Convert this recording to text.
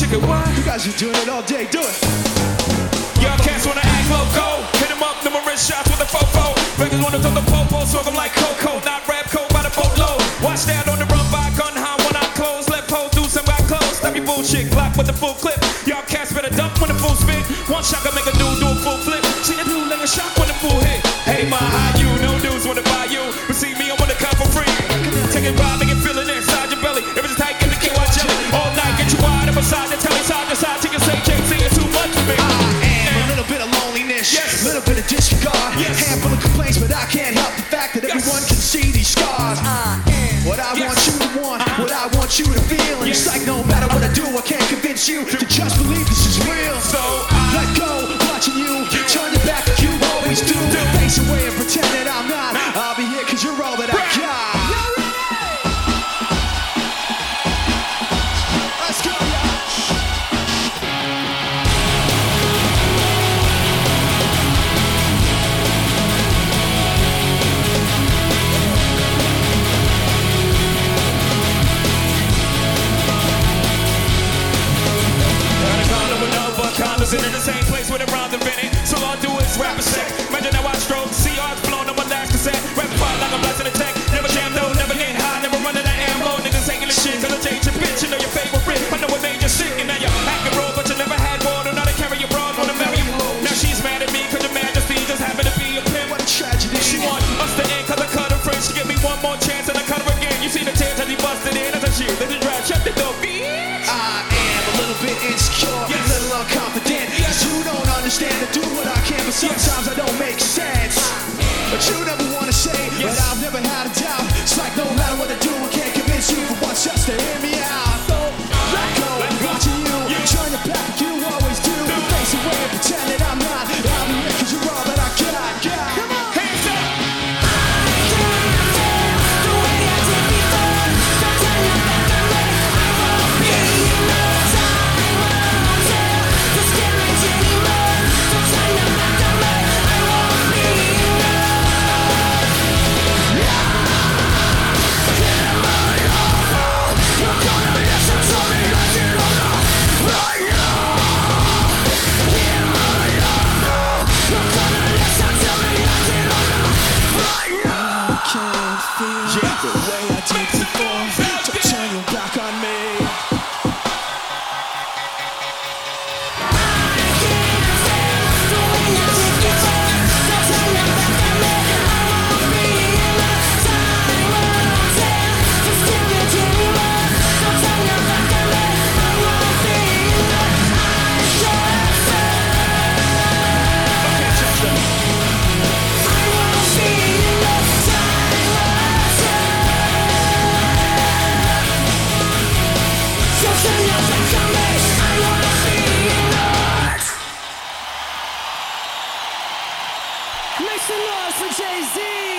chicken, what? You guys are doing it all day, do it. Young cats wanna act loco. Hit him up, numerous shots with a fofo. Beggars wanna throw the popo, so I'm like Coco. Not rap code by the boatload. Watch that on the run by gun high when I close. Let pose do some got close. Stop your bullshit, Glock with the full clip. Y'all cats better dump when the full spit. One shot can make a dude do a full flip. See the dude like a shot when the full hit. Hey, my how you? No dudes wanna buy you. But see me, I wanna come for free. Take it ride, make it feel it inside your belly. If it's tight, get the key on jelly. All night, get you wide up beside the telly, side to side. Till you say, can't see it too much for me. A little bit of loneliness, yes. A little bit of disregard, yes. Handful of complaints, but I can't help the fact that everyone can see these scars. What I want you to want, what I want you to feel, and it's like no matter what I do, I can't convince you to just believe this is real. So let go, watching you turn your back like you always do. Face away and pretend that I'm not. I'll be here 'cause you're all that I got. Let's go, y'all. Condos in the same place where the rhymes invented. So all I do is rap a set. Imagine how I stroke, see arts blown on my last cassette. Rap part like I'm blasting a tech. Never jam though, never get high, never running out of ammo. Niggas taking the shit, cause I change your bitch. You know your favorite. I know it made you sick, and now you're acting raw, but you never had more. Don't know to carry your broad, wanna marry you. Now she's mad at me, cause your majesty just happened to be a pimp. What a tragedy. She want us to end, cause I cut her friends. She give me one more chance, and I cut her again. You see the tears as he busted in, as I shoot. Let the drive, shut the door, bitch. I am a little bit insecure, Yes. a little unconfident. Yes. You don't understand, I do what I can, but sometimes I don't make sense. But you never wanna say, Yes. but I've never had a doubt. It's like no matter what I do, I can't convince you for once just to hear me out. So let go, watching you, turn your back like you always do. Face away and pretend that I'm not. I'll be here 'cause you're all that I got. Come on, Hands up. the way I did before. Don't turn your back on me. Make some noise for Jay-Z!